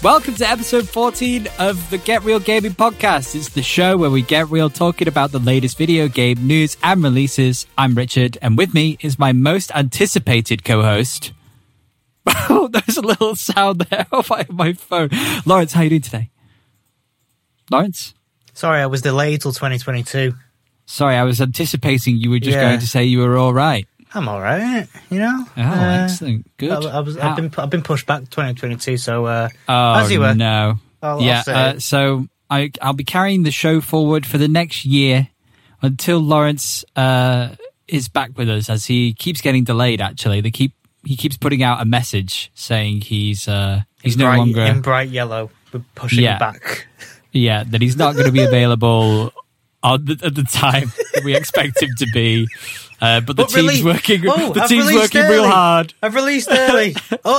Welcome to episode 14 of the Get Real Gaming Podcast. It's the show where we get real talking about the latest video game news and releases. I'm Richard, and with me is my most anticipated co-host. Oh, there's a little sound there off my phone. Lawrence, how are you doing today? Lawrence? Sorry, I was delayed till 2022. Sorry, I was anticipating you were just going to say you were all right. I'm all right, you know. Oh, excellent. Good. I've been pushed back to 2022, so as you were. No. So I'll be carrying the show forward for the next year until Lawrence is back with us, as he keeps getting delayed. Actually, he keeps putting out a message saying he's no longer in bright yellow. We're pushing back. Yeah, that he's not going to be available at the time that we expect him to be. But the team's working. The team's working real hard. I've released early.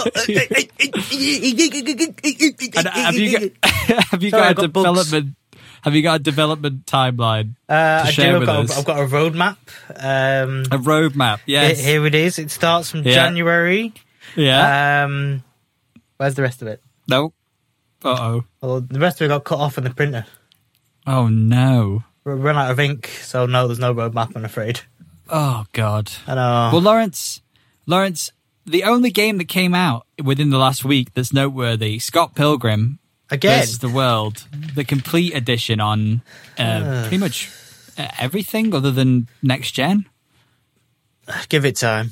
Have you got a development timeline to share with us? I've got a roadmap. A roadmap. Yes. Here it is. It starts from January. Yeah. Where's the rest of it? No. Uh-oh. Well, the rest of it got cut off in the printer. Oh no. We're run out of ink, so no, there's no roadmap, I'm afraid. Oh, God. I know. Well, Lawrence, the only game that came out within the last week that's noteworthy, Scott Pilgrim versus the World, the complete edition on pretty much everything other than next gen. Give it time.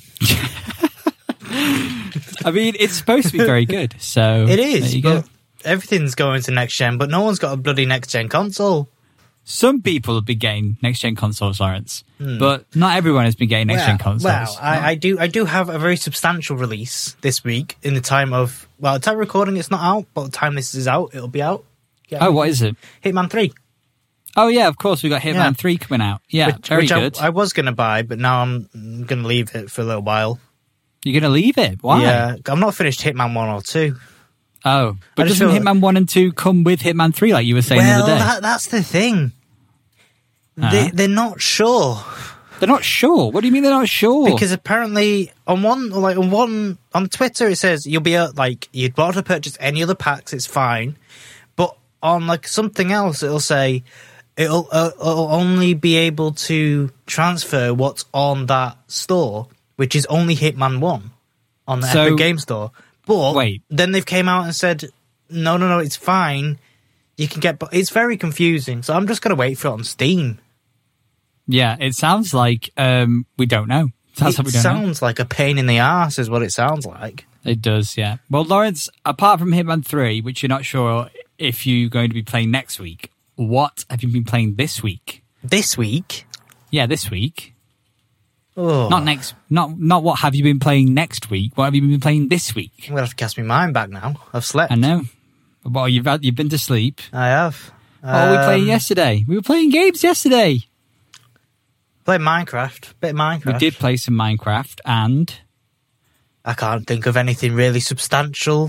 I mean, it's supposed to be very good, so it is. There you go. Go. Everything's going to next gen, but no one's got a bloody next gen console. Some people have been getting next-gen consoles, Lawrence, but not everyone has been getting next-gen consoles. Well, I do have a very substantial release this week in the time of... Well, the time of recording, it's not out, but the time this is out, it'll be out. What is it? Hitman 3. Oh, yeah, of course, we've got Hitman 3 coming out. Yeah, very good. I was going to buy, but now I'm going to leave it for a little while. You're going to leave it? Why? Yeah, I'm not finished Hitman 1 or 2. Oh, but doesn't Hitman 1 and 2 come with Hitman 3 like you were saying the other day? Well, that's the thing. They're not sure. They're not sure? What do you mean they're not sure? Because apparently on Twitter it says you'll be you'd want to purchase any other packs, it's fine. But on something else it'll say it'll only be able to transfer what's on that store, which is only Hitman 1 on the Epic Game Store. But then they've came out and said, no, it's fine. You can get... It's very confusing, so I'm just going to wait for it on Steam. Yeah, it sounds like we don't know. It sounds like a pain in the arse is what it sounds like. It does, yeah. Well, Lawrence, apart from Hitman 3, which you're not sure if you're going to be playing next week, what have you been playing this week? This week? Yeah, this week. Oh. Not what have you been playing next week? What have you been playing this week? I'm gonna have to cast my mind back now. I've slept. I know. Well, you've been to sleep. I have. What were we playing yesterday? We were playing games yesterday. Played Minecraft. Bit of Minecraft. We did play some Minecraft, and I can't think of anything really substantial.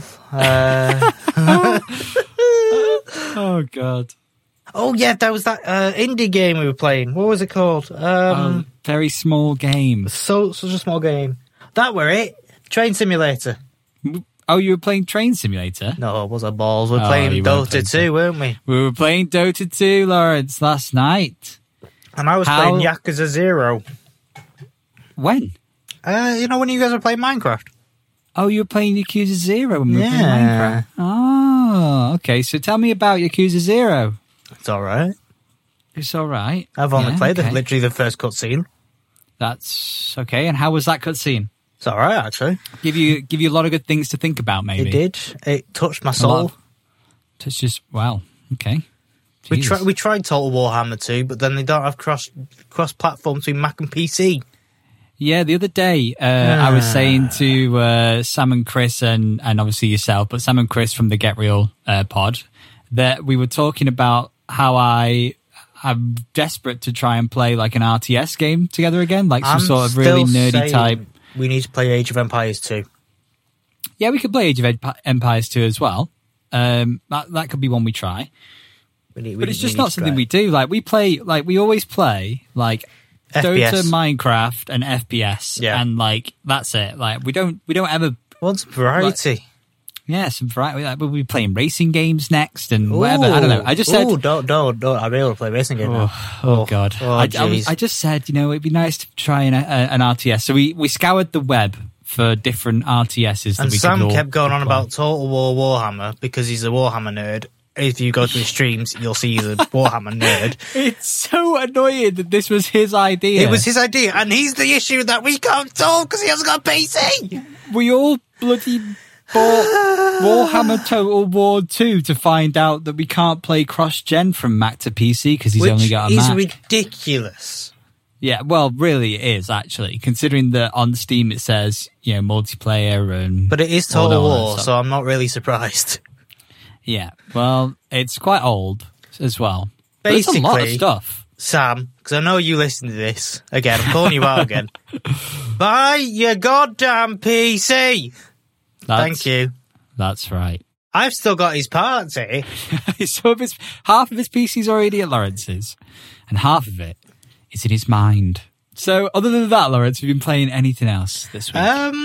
Oh God. Oh yeah, there was that indie game we were playing. What was it called? Very small game. Such a small game. That were it. Train Simulator. Oh, you were playing Train Simulator? No, it wasn't balls. We were playing Dota 2, weren't we? We were playing Dota 2, Lawrence, last night. And I was playing Yakuza 0. When? When you guys were playing Minecraft. Oh, you were playing Yakuza 0 when we were playing Minecraft. Oh, okay. So tell me about Yakuza 0. It's all right. It's all right. I've only played literally the first cutscene. That's okay. And how was that cutscene? It's all right, actually. Give you a lot of good things to think about, maybe. It did. It touched my soul. It's just, wow. Okay. We tried Total Warhammer 2, but then they don't have cross-platform between Mac and PC. Yeah, the other day I was saying to Sam and Chris and obviously yourself, but Sam and Chris from the Get Real pod, that we were talking about how I'm desperate to try and play like an RTS game together again, like some sort of really nerdy type. We need to play Age of Empires 2. Yeah, we could play Age of Empires 2 as well. That could be one we try. But it's just not something we do. Like we always play like FPS. Dota, Minecraft, and FPS, yeah. And like that's it. Like we don't ever want some variety. Yeah, some variety. Like, we'll be playing racing games next and whatever. I don't know. I just said... don't. I'll be able to play racing game now. Oh, God. I just said, it'd be nice to try an RTS. So we scoured the web for different RTSs. And Sam kept going on about Total War Warhammer because he's a Warhammer nerd. If you go to his streams, you'll see he's a Warhammer nerd. It's so annoying that this was his idea. It was his idea, and he's the issue that we can't solve because he hasn't got a PC. We all bloody bought Warhammer Total War 2 to find out that we can't play cross-gen from Mac to PC because he's only got a Mac. Which is ridiculous. Yeah, well, really it is, actually, considering that on Steam it says, multiplayer and... But it is Total War, so I'm not really surprised. Yeah, well, it's quite old as well. Basically, but it's a lot of stuff. Sam, because I know you listen to this. Again, I'm calling you out again. Buy your goddamn PC! Thank you. That's right. I've still got his parts here. So half of his PC's already at Lawrence's, and half of it is in his mind. So, other than that, Lawrence, have you been playing anything else this week? I've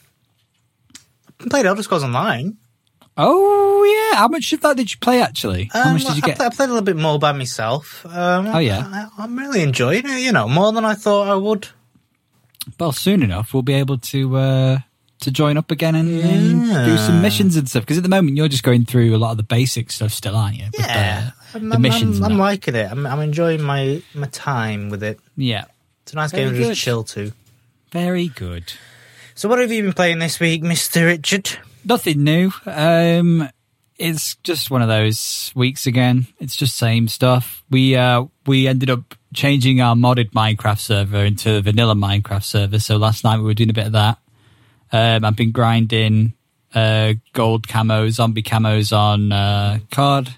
played Elder Scrolls Online. Oh, yeah. How much of that did you play, actually? How much did you get? I played a little bit more by myself. Oh, yeah. I'm really enjoying it, more than I thought I would. Well, soon enough, we'll be able to join up again and do some missions and stuff. Because at the moment, you're just going through a lot of the basic stuff still, aren't you? Yeah. The missions. I'm liking it. I'm enjoying my time with it. Yeah. It's a nice game to just chill to. Very good. So what have you been playing this week, Mr. Richard? Nothing new. It's just one of those weeks again. It's just same stuff. We ended up changing our modded Minecraft server into a vanilla Minecraft server. So last night we were doing a bit of that. I've been grinding gold camos, zombie camos on COD.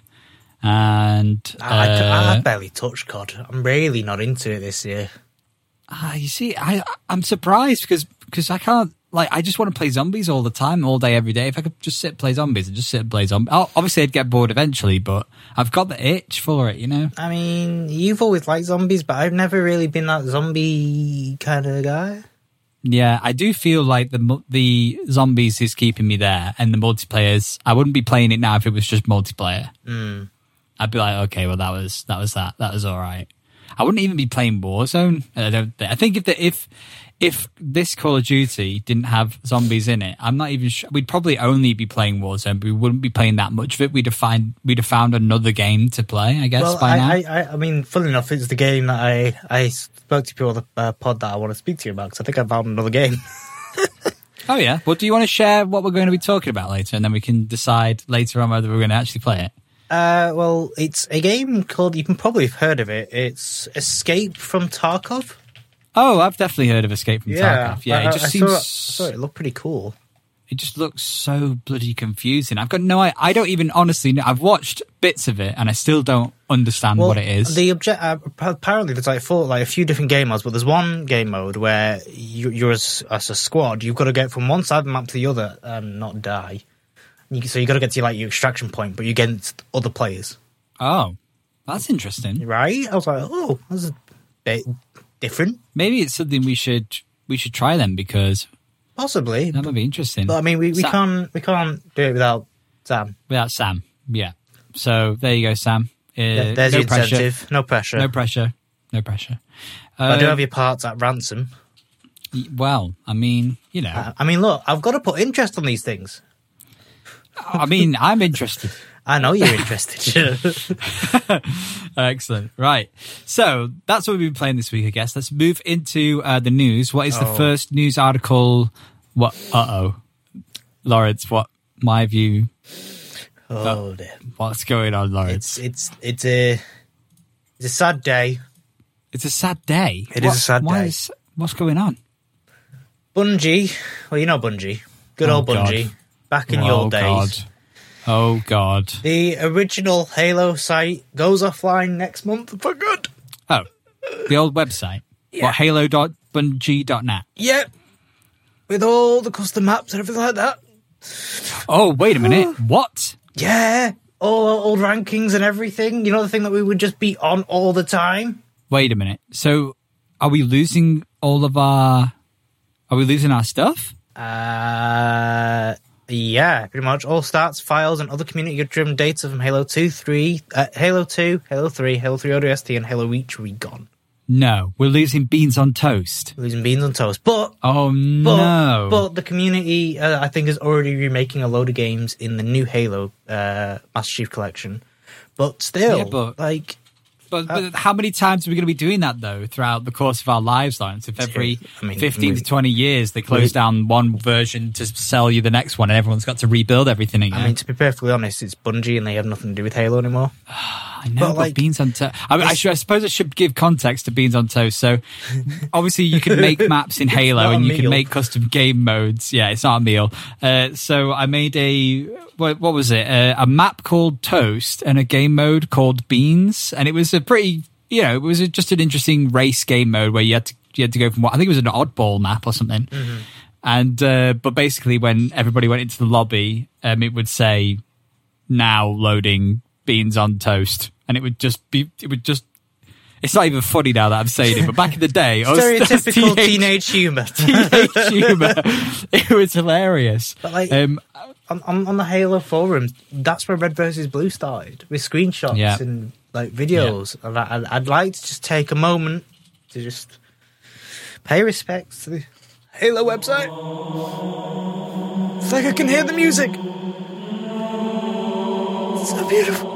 And I barely touched COD. I'm really not into it this year. You see, I'm surprised because I can't. I just want to play zombies all the time, all day, every day. If I could just sit and play zombies and just sit and play zombies. Obviously, I'd get bored eventually, but I've got the itch for it, I mean, you've always liked zombies, but I've never really been that zombie kind of guy. Yeah, I do feel like the zombies is keeping me there, and the multiplayers, I wouldn't be playing it now if it was just multiplayer. I'd be like, okay, well, that was that. That was all right. I wouldn't even be playing Warzone. I think if this Call of Duty didn't have zombies in it, I'm not even sure. We'd probably only be playing Warzone, but we wouldn't be playing that much of it. We'd have found another game to play, I guess, by now. I mean, funnily enough, it's the game that I spoke to people on the pod that I want to speak to you about, because I think I found another game. Oh, yeah? Well, do you want to share what we're going to be talking about later, and then we can decide later on whether we're going to actually play it? Well, it's a game called, you can probably have heard of it, it's Escape from Tarkov. Oh, I've definitely heard of Escape from Tarkov. Yeah, it just seems... I saw it looked pretty cool. It just looks so bloody confusing. I've got no idea. I don't even honestly know. I've watched bits of it and I still don't understand what it is. The apparently there's a few different game modes, but there's one game mode where you're as a squad, you've got to get from one side of the map to the other and not die. So you got to get to your extraction point, but you're against other players. Oh, that's interesting. Right? I was like, oh, that's a bit different. Maybe it's something we should try then, because possibly that would be interesting. But I mean, we can't do it without Sam. Without Sam, yeah. So there you go, Sam. There's your incentive. No pressure. No pressure. No pressure. I do have your parts at ransom. Well, I mean, look, I've got to put interest on these things. I mean, I'm interested. I know you're interested. Excellent. Right. So that's what we've been playing this week, I guess. Let's move into the news. What is the first news article? What? Lawrence, what? My view. Oh, dear. What's going on, Lawrence? It's a sad day. It's a sad day? It is a sad day. What's going on? Bungie. Well, you know Bungie. Good old Bungie. God. Back in the old days. God. Oh, God. The original Halo site goes offline next month for good. Oh, the old website? Yeah. What, halo.bungie.net? Yep. With all the custom maps and everything like that. Oh, wait a minute. What? Yeah. All our old rankings and everything. You know, the thing that we would just be on all the time? Wait a minute. So, are we losing our stuff? Yeah, pretty much. All stats, files, and other community-driven data from Halo 2, Halo 3, Halo 3 ODST, and Halo Reach will be gone. No, we're losing beans on toast. We're losing beans on toast. But the community, I think, is already remaking a load of games in the new Halo Master Chief Collection. But still, But how many times are we going to be doing that, though, throughout the course of our lives, Lawrence? If every 15 to 20 years they close down one version to sell you the next one and everyone's got to rebuild everything again. I mean, to be perfectly honest, it's Bungie and they have nothing to do with Halo anymore. I know, but beans on toast. I suppose I should give context to beans on toast. So, obviously, you can make maps in Halo and you can make custom game modes. Yeah, it's not a meal. So, I made what was it? A map called Toast and a game mode called Beans. And it was a pretty, it was just an interesting race game mode where you had to go from I think it was an oddball map or something. Mm-hmm. And, but basically when everybody went into the lobby, it would say, now loading Beans on Toast. And it's not even funny now that I'm saying it, but back in the day, stereotypical teenage humor. It was hilarious. But on the Halo forums, that's where Red vs. Blue started, with screenshots and videos. Yeah. And I'd like to just take a moment to just pay respects to the Halo website. It's like I can hear the music. It's so beautiful.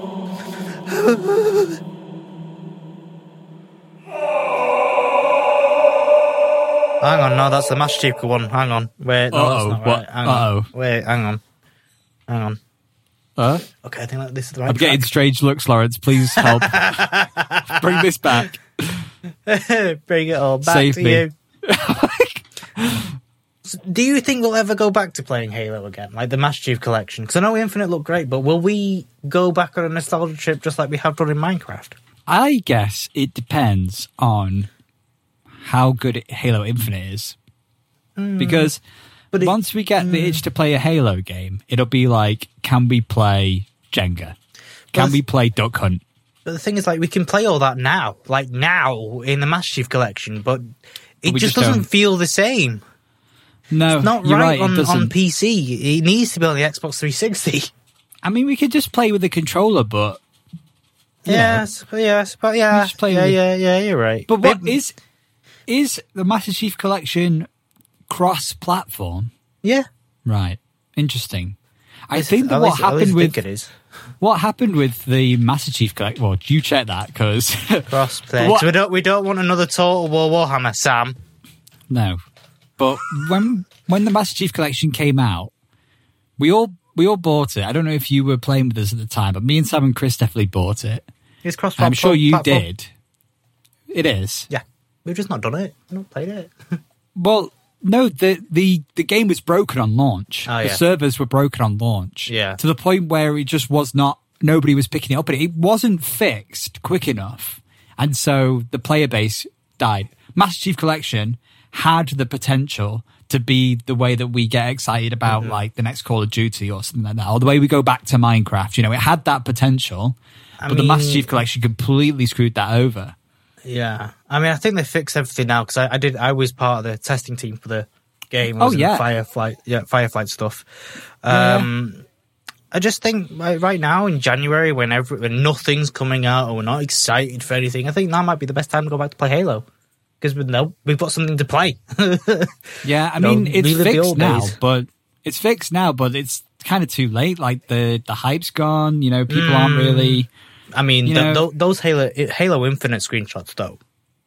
Hang on, no, that's the Master Chief one. Hang on. Wait, no, that's not right. Hang on. Wait, hang on. Okay, I think this is the right I'm track. Getting strange looks, Lawrence. Please help. Bring this back. Bring it all back Save to me. you. Do you think we'll ever go back to playing Halo again, like the Master Chief Collection? Because I know Infinite looked great, but will we go back on a nostalgia trip just like we have done in Minecraft? I guess it depends on how good Halo Infinite is. Because once we get the itch to play a Halo game, it'll be like, can we play Jenga? Can we play Duck Hunt? But the thing is, we can play all that now in the Master Chief Collection, but it just doesn't feel the same. No, it's not right on PC. It needs to be on the Xbox 360. I mean, we could just play with the controller, but yes, you're right. But what is the Master Chief Collection cross-platform? Yeah, right. Interesting. I think that what happened with the Master Chief Collection. Well, you check that because cross-play. So we don't want another Total War Warhammer, Sam. No. But when the Master Chief Collection came out, we all bought it. I don't know if you were playing with us at the time, but me and Sam and Chris definitely bought it. It's cross-platform. I'm sure you did. It is. Yeah, we've just not done it. We've not played it. Well, no, the game was broken on launch. Oh, the servers were broken on launch. Yeah, to the point where it just was not. Nobody was picking it up, and it wasn't fixed quick enough, and so the player base died. Master Chief Collection had the potential to be the way that we get excited about the next Call of Duty or something like that, or the way we go back to Minecraft. It had that potential, but the Master Chief Collection completely screwed that over. Yeah, I mean, I think they fixed everything now because I was part of the testing team for the game. Fireflight stuff. I just think right now in January when nothing's coming out or we're not excited for anything, I think that might be the best time to go back to play Halo. Because we've got something to play. Yeah, I mean, it's fixed now, but it's kind of too late. The hype's gone. People aren't really. I mean, those Halo Infinite screenshots, though.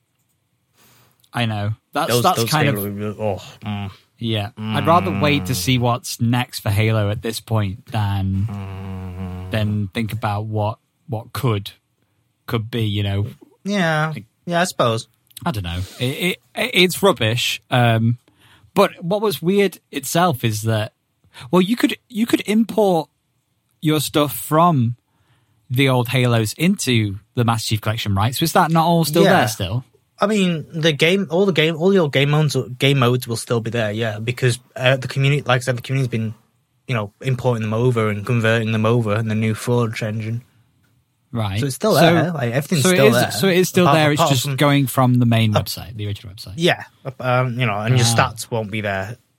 I know that's kind of. Yeah, I'd rather wait to see what's next for Halo at this point than think about what could be. Yeah, I suppose. I don't know. It's rubbish. But what was weird itself is that, well, you could import your stuff from the old Halos into the Master Chief Collection, right? So is that not all still there still? I mean, all the old game modes will still be there, yeah, because the community, like I said, the community's been, importing them over and converting them over in the new Forge engine. Right. So it's still there. Everything's still there. So it is still there. It's just going from the main website, the original website. Yeah. And your stats won't be there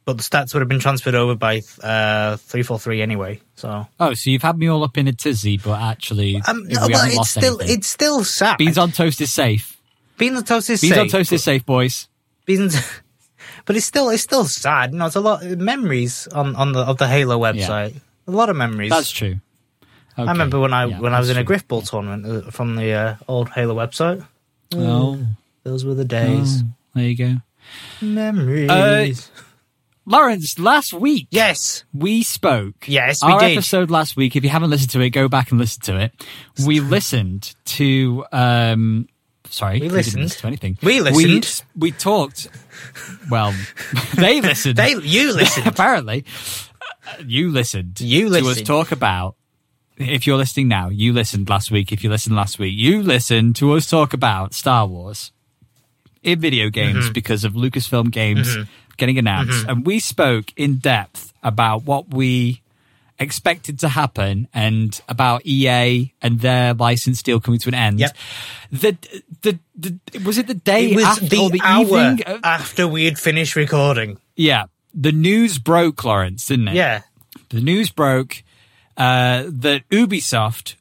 but the stats would have been transferred over by 343 anyway. So so you've had me all up in a tizzy, but actually, it's still sad. Beans on toast is safe. Beans on toast is safe. Beans on toast is safe, boys. But it's still sad. It's a lot of memories on the Halo website. A lot of memories. That's true. Okay. I remember when I was in a Griffball tournament from the old Halo website. Those were the days. There you go. Memories. Lawrence, last week, yes, we spoke. Yes, we Our did. episode last week, if you haven't listened to it, go back and listen to it. We listened to... Sorry, we didn't listen to anything. We listened. We talked... Well, they listened. You listened. Apparently. You listened. To us talk about... If you're listening now, you listened last week. If you listened last week, you listened to us talk about Star Wars in video games because of Lucasfilm Games getting announced. And we spoke in depth about what we expected to happen and about EA and their license deal coming to an end. Yep. Was it the day it was after the or the hour evening? After we had finished recording. Yeah. The news broke, Lawrence, didn't it? Yeah. The news broke that Ubisoft,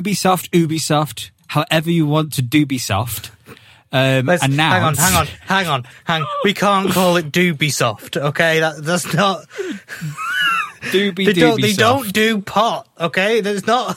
however you want to Dubisoft, announced... Hang on. We can't call it Dubisoft, okay? That's not... They don't do pot, okay? There's not...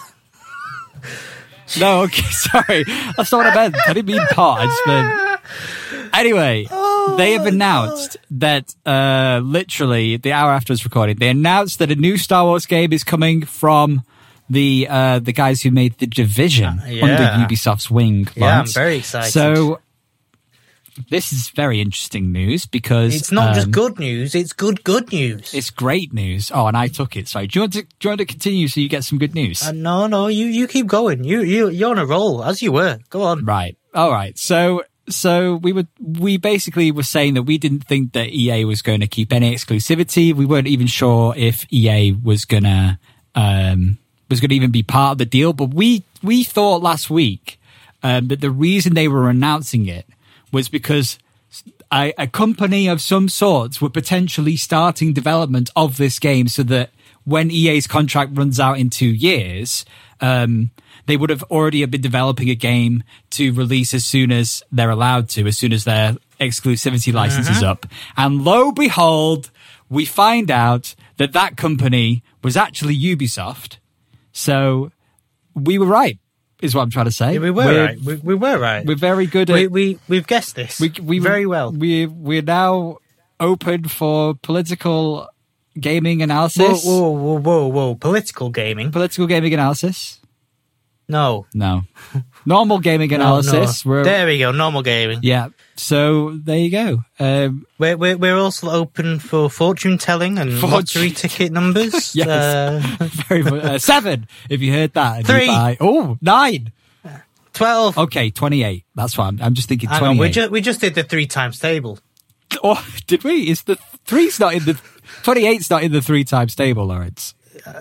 No, okay, sorry. That's not what I meant. I didn't mean pot. I just meant... Anyway, they have announced that literally the hour after it's recorded, they announced that a new Star Wars game is coming from the guys who made The Division under Ubisoft's wing. Yeah, I'm very excited. So this is very interesting news because it's not just good news; it's good news. It's great news. Oh, and I took it. Sorry, do you want to continue so you get some good news? No, you keep going. You're on a roll as you were. Go on. Right. All right. So we basically were saying that we didn't think that EA was going to keep any exclusivity. We weren't even sure if EA was going to even be part of the deal. But we thought last week that the reason they were announcing it was because a company of some sorts were potentially starting development of this game, so that when EA's contract runs out in 2 years, they would have already been developing a game to release as soon as they're allowed to, as soon as their exclusivity license is up. And lo behold, we find out that company was actually Ubisoft. So we were right, is what I'm trying to say. Yeah, we were right. We were right. We're very good at... We've guessed this we very well. We're now open for political gaming analysis. Whoa. Political gaming? Political gaming analysis. No. Normal gaming analysis. No. There we go. Normal gaming. Yeah. So there you go. We're also open for fortune telling and lottery ticket numbers. Yes. Very much. 7. If you heard that. 3. 9. 12. Okay, 28. That's fine. I'm just thinking 28. Hang on, we just did the 3 times table. Oh, did we? Is the 3's not in the 28's not in the 3 times table, Lawrence?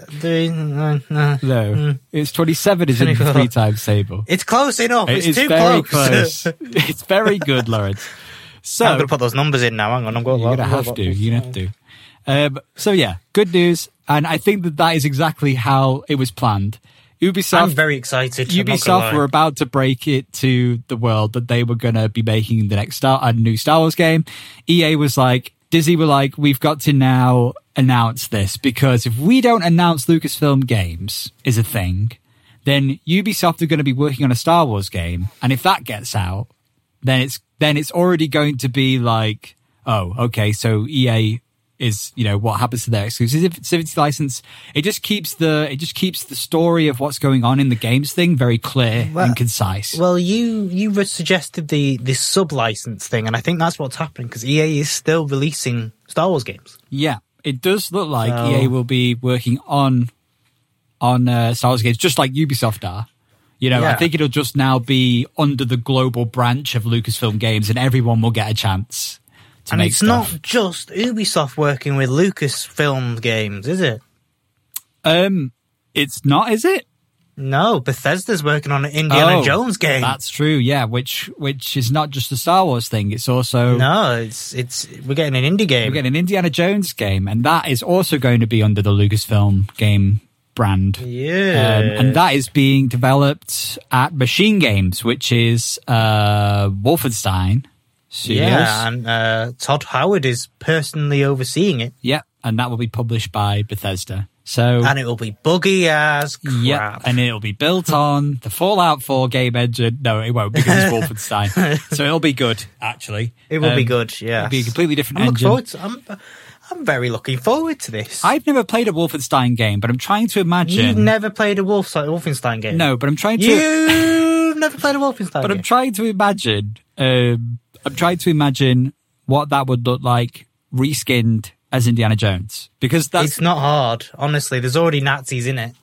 No. It's 27 is in the 3 times table. It's close enough. It's too very close. It's very good, Lawrence. So I'm going to put those numbers in now. Hang on. You're going to have to. You have to. So yeah, good news. And I think that is exactly how it was planned. Ubisoft. I'm very excited. Ubisoft were about to break it to the world that they were going to be making the next a new Star Wars game. EA was like, Disney were like, we've got to now announce this, because if we don't announce Lucasfilm Games is a thing, then Ubisoft are going to be working on a Star Wars game. And if that gets out, then it's already going to be like, oh, okay, so EA is, what happens to their exclusivity license. It just keeps the story of what's going on in the games thing very clear and concise. Well, you suggested the sub-license thing, and I think that's what's happening, because EA is still releasing Star Wars games. Yeah, it does look like EA will be working on Star Wars games, just like Ubisoft are. I think it'll just now be under the global branch of Lucasfilm Games, and everyone will get a chance. And it's not just Ubisoft working with Lucasfilm Games, is it? It's not, is it? No, Bethesda's working on an Indiana Jones game. That's true, yeah, which is not just a Star Wars thing, it's also... No, it's we're getting an indie game. We're getting an Indiana Jones game, and that is also going to be under the Lucasfilm game brand. Yeah. And that is being developed at Machine Games, which is Wolfenstein Studios. Yeah, and Todd Howard is personally overseeing it. Yeah, and that will be published by Bethesda. So, and it will be buggy as crap. Yeah, and it'll be built on the Fallout 4 game engine. No, it won't, because it's Wolfenstein. So it'll be good, actually. It will be good, yeah. It'll be a completely different engine. I'm very looking forward to this. I've never played a Wolfenstein game, but I'm trying to imagine... You've never played a Wolfenstein game? No, but I'm trying to... You've never played a Wolfenstein game? But I'm trying to imagine... what that would look like reskinned as Indiana Jones, because that's... It's not hard, honestly. There's already Nazis in it.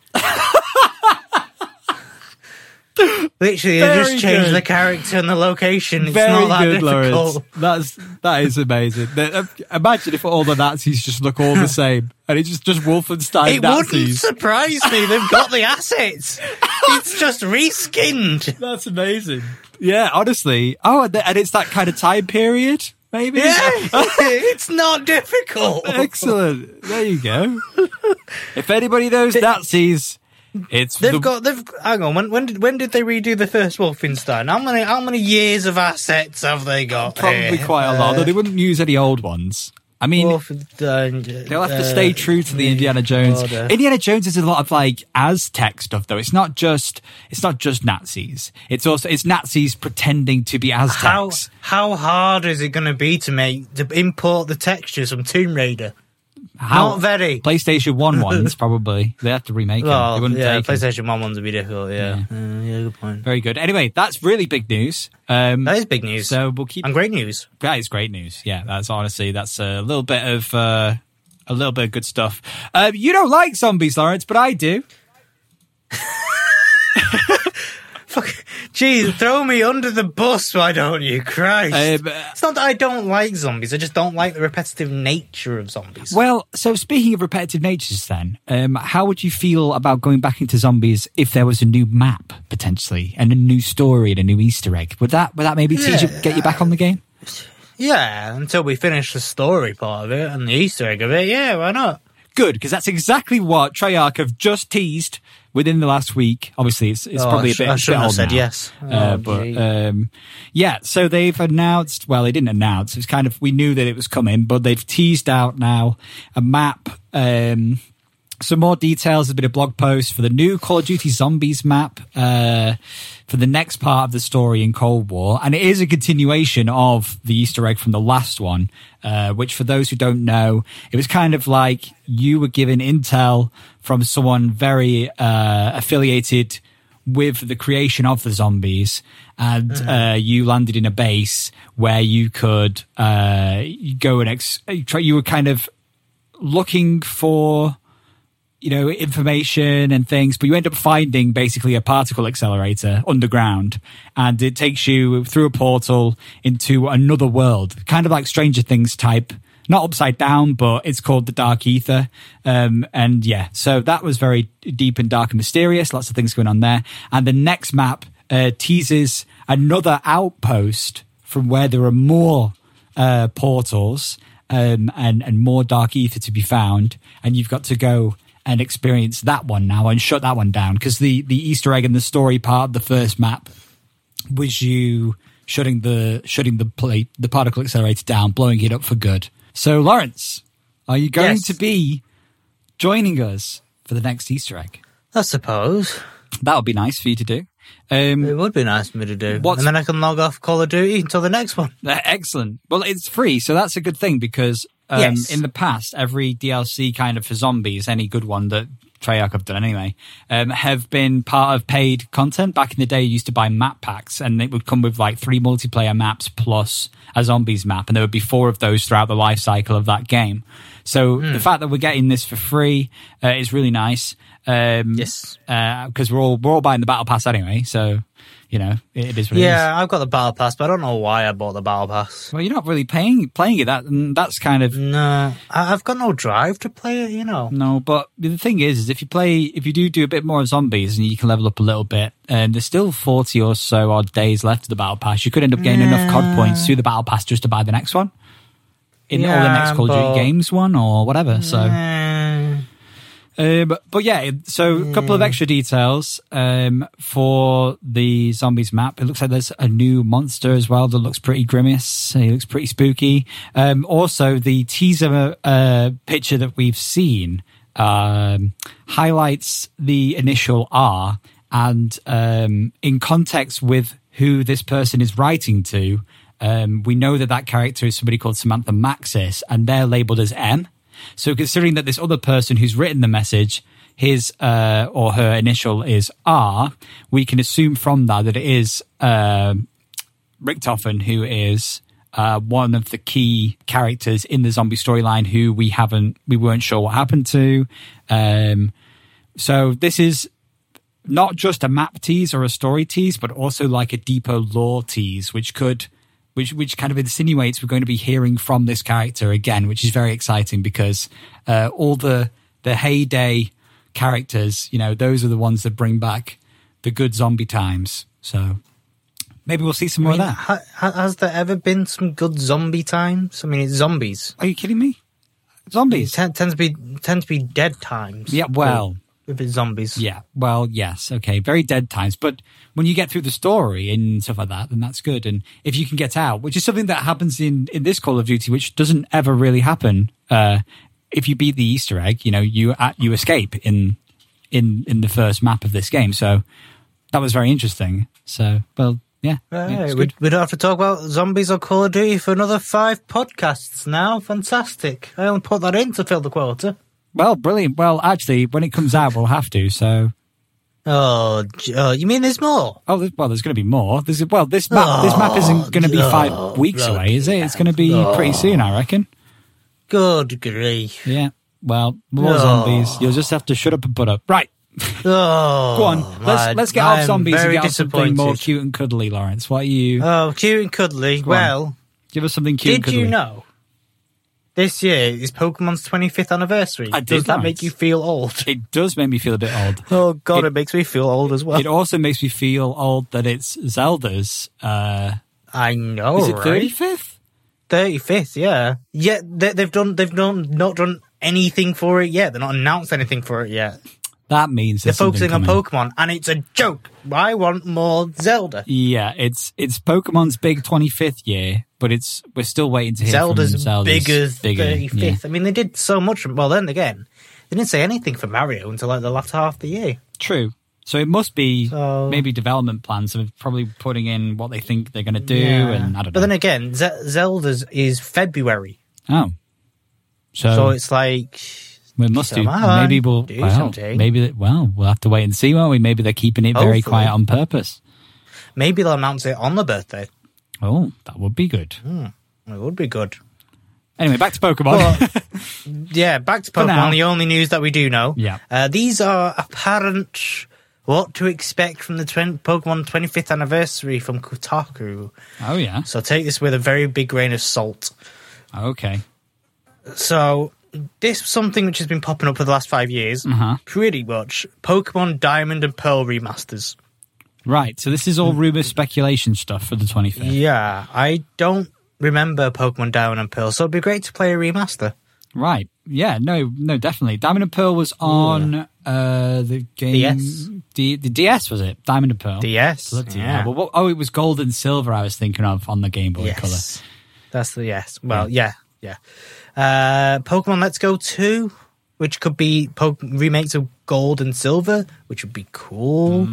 Literally, they just changed the character and the location. It's not that difficult. Lawrence. That is amazing. Imagine if all the Nazis just look all the same, and it's just Wolfenstein Nazis. It wouldn't surprise me. They've got the assets. It's just reskinned. That's amazing. Yeah, honestly. Oh, and it's that kind of time period. Maybe. Yeah, it's not difficult. Excellent. There you go. If anybody knows Nazis, it's hang on. When did they redo the first Wolfenstein? How many years of assets have they got? Probably quite a lot. Though they wouldn't use any old ones. I mean, they'll have to stay true to the Indiana Jones. Indiana Jones is a lot of like Aztec stuff, though. It's not just Nazis. It's Nazis pretending to be Aztecs. How hard is it going to be to import the textures from Tomb Raider? Not very. PlayStation 1 ones, probably. They have to remake them. PlayStation 1 ones would be difficult, yeah. Yeah, good point. Very good. Anyway, that's really big news. That is big news. So we'll keep... And great news. That is great news. Yeah, that's a little bit of good stuff. You don't like zombies, Lawrence, but I do. Jeez, throw me under the bus, why don't you? Christ. It's not that I don't like zombies, I just don't like the repetitive nature of zombies. Well, so speaking of repetitive natures then, how would you feel about going back into zombies if there was a new map, potentially, and a new story and a new Easter egg? Would that maybe get you back on the game? Yeah, until we finish the story part of it and the Easter egg of it, yeah, why not? Good, because that's exactly what Treyarch have just teased within the last week. Obviously, it's probably a bit. I shouldn't have said now. Yes, yeah. So they've announced. Well, they didn't announce. It's kind of we knew that it was coming, but they've teased out now a map. Some more details, a bit of blog post for the new Call of Duty Zombies map for the next part of the story in Cold War. And it is a continuation of the Easter egg from the last one, which for those who don't know, it was kind of like you were given intel from someone very affiliated with the creation of the zombies, and you landed in a base where you could go and you were kind of looking for information and things, but you end up finding basically a particle accelerator underground, and it takes you through a portal into another world, kind of like Stranger Things type, not upside down, but it's called the Dark Ether. And yeah, so that was very deep and dark and mysterious, lots of things going on there. And the next map teases another outpost from where there are more portals and more Dark Ether to be found, and you've got to go and experience that one now and shut that one down, because the Easter egg and the story part of the first map was you shutting the particle accelerator down, blowing it up for good. So, Lawrence, are you going to be joining us for the next Easter egg? I suppose. That would be nice for you to do. It would be nice for me to do. And then I can log off Call of Duty until the next one. Excellent. Well, it's free, so that's a good thing, because in the past, every DLC kind of for zombies, any good one that Treyarch have done anyway, have been part of paid content. Back in the day, you used to buy map packs, and it would come with like 3 multiplayer maps plus a zombies map, and there would be 4 of those throughout the life cycle of that game. So the fact that we're getting this for free is really nice. Yes. Because we're all buying the battle pass anyway, so you know it is what it is. Yeah, I've got the battle pass, but I don't know why I bought the battle pass. Well, you're not really playing it. That's kind of No, I've got no drive to play it. You know. no. But the thing is if you do a bit more zombies and you can level up a little bit, and there's still 40 or so odd days left of the battle pass, you could end up getting enough COD points through the battle pass just to buy the next one, or the next Call of Duty Games one or whatever. So. But yeah, so a couple of extra details for the zombies map. It looks like there's a new monster as well that looks pretty grimace. He looks pretty spooky. Also, the teaser picture that we've seen highlights the initial R, and in context with who this person is writing to, we know that character is somebody called Samantha Maxis, and they're labeled as M. So considering that this other person who's written the message, his or her initial is R, we can assume from that it is Richtofen, who is one of the key characters in the zombie storyline who we weren't sure what happened to. So this is not just a map tease or a story tease, but also like a deeper lore tease, which kind of insinuates we're going to be hearing from this character again, which is very exciting because all the heyday characters, you know, those are the ones that bring back the good zombie times. So maybe we'll see some more of that. Has there ever been some good zombie times? I mean, it's zombies. Are you kidding me? Zombies tend to be dead times. Yeah, well. If it's zombies. Yeah, well, yes, okay, very dead times. But when you get through the story and stuff like that, then that's good. And if you can get out, which is something that happens in this Call of Duty, which doesn't ever really happen. If you beat the Easter egg, you know, you escape in the first map of this game. So that was very interesting. So, well, yeah. Right, we don't have to talk about zombies or Call of Duty for another 5 podcasts now. Fantastic. I only put that in to fill the quota. Well, brilliant. Well, actually, when it comes out, we'll have to, so... Oh, you mean there's more? Oh, there's going to be more. This map isn't going to be 5 weeks away, is it? It's going to be pretty soon, I reckon. Good grief. Yeah. Well, more zombies. You'll just have to shut up and put up. Right. Oh, go on. Let's get off zombies and get off something more cute and cuddly, Lawrence. What are you... Oh, cute and cuddly. Well... Give us something cute and cuddly. Did you know? This year is Pokemon's 25th anniversary. Does that make you feel old? It does make me feel a bit old. Oh, God, it makes me feel old as well. It also makes me feel old that it's Zelda's... I know, is it right? 35th? 35th, yeah. Yeah, they've not done anything for it yet. They've not announced anything for it yet. That means they're focusing on Pokemon, and it's a joke. I want more Zelda. Yeah, it's Pokemon's big 25th year, but we're still waiting to hear Zelda's from Zelda's bigger 35th. Yeah. I mean, they did so much. Well, then again, they didn't say anything for Mario until like the latter half of the year. True. So it must be maybe development plans of probably putting in what they think they're going to do, and I don't know. But then again, Zelda's is February. Oh. So it's like... We must do. Maybe we'll have to wait and see, won't we? Maybe they're keeping it very quiet on purpose. Maybe they'll announce it on the birthday. Oh, that would be good. It would be good. Anyway, back to Pokemon. Back to Pokemon, the only news that we do know. Yeah. These are apparent what to expect from the Pokemon 25th anniversary from Kotaku. Oh, yeah. So take this with a very big grain of salt. Okay. So... this is something which has been popping up for the last 5 years, pretty much. Pokemon Diamond and Pearl remasters. Right, so this is all rumour speculation stuff for the 25th. Yeah, I don't remember Pokemon Diamond and Pearl, so it'd be great to play a remaster. Right, yeah, no, definitely. Diamond and Pearl was on the game... DS. The DS, was it? Diamond and Pearl? DS, yeah. Well, it was Gold and Silver I was thinking of on the Game Boy Color. That's the yes. Well, yeah. Pokemon Let's Go 2, which could be remakes of Gold and Silver, which would be cool.